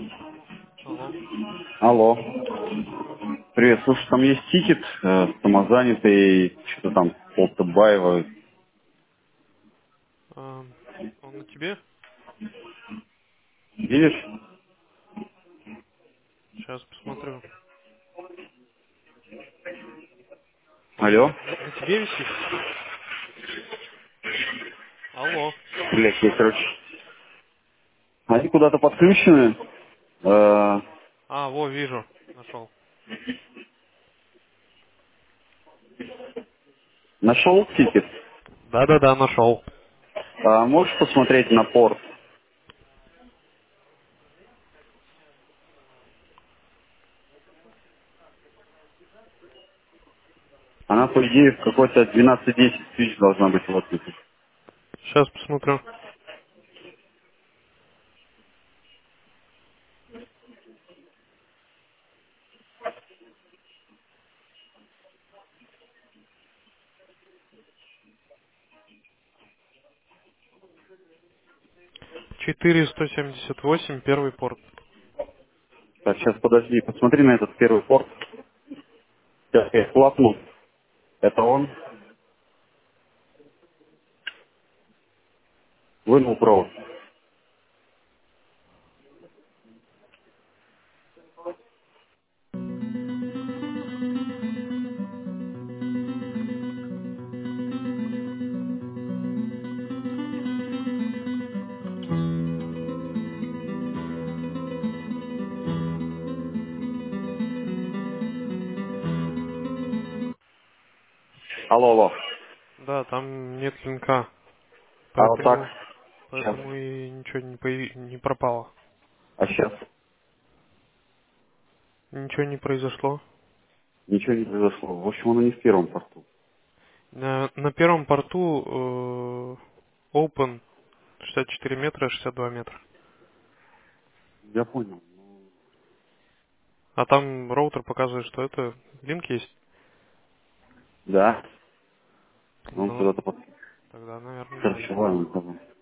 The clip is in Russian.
Алло. Алло. Привет, слушай, там есть тикет, самозанятый, что-то там, Полтыбаева. Он на тебе? Видишь? Сейчас посмотрю. Он Алло. на тебе висит? Алло. Блять, я, короче. Они куда-то подключены. Во, вижу. Нашел. Нашел тикет? Да-да-да, нашел. Можешь посмотреть на порт? Она, по идее, в какой-то 12-10 тысяч должна быть вот тут. Сейчас посмотрю. Четыре сто семьдесят восемь, первый порт. Так, сейчас подожди, посмотри на этот первый порт. Сейчас я клапну. Это он. Вынул провод. Алло, алло. Да, там нет линка. А вот так. Поэтому Сейчас. поэтому и ничего не пропало. А сейчас? Ничего не произошло. Ничего не произошло. В общем, оно не в первом порту. На первом порту Open 64 метра, 62 метра. Я понял. А там роутер показывает, что это линк есть. Да. Он Ну, куда-то под... тогда, наверное, да, Короче, есть. ладно, давай.